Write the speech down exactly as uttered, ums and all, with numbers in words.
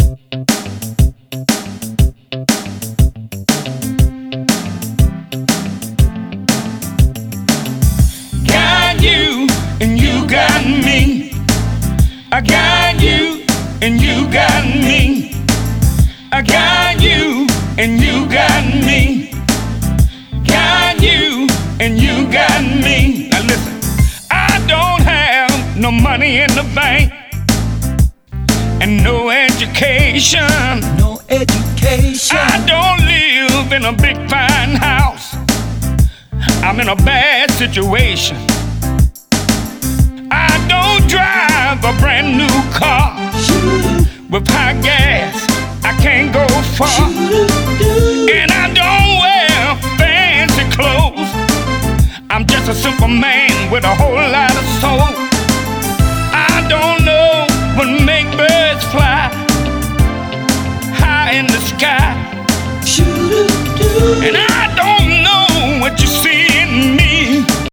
Got you and you got me. I got you and you got me. I got you and you got me. Got you and you got me. Now listen, I don't have no money in the bank and no education. No education. I don't live in a big fine house. I'm in a bad situation. I don't drive a brand new car. With high gas, I can't go far. And I don't wear fancy clothes. I'm just a simple man with a whole lot of soul. I don't know what make birds fly high in the sky. And I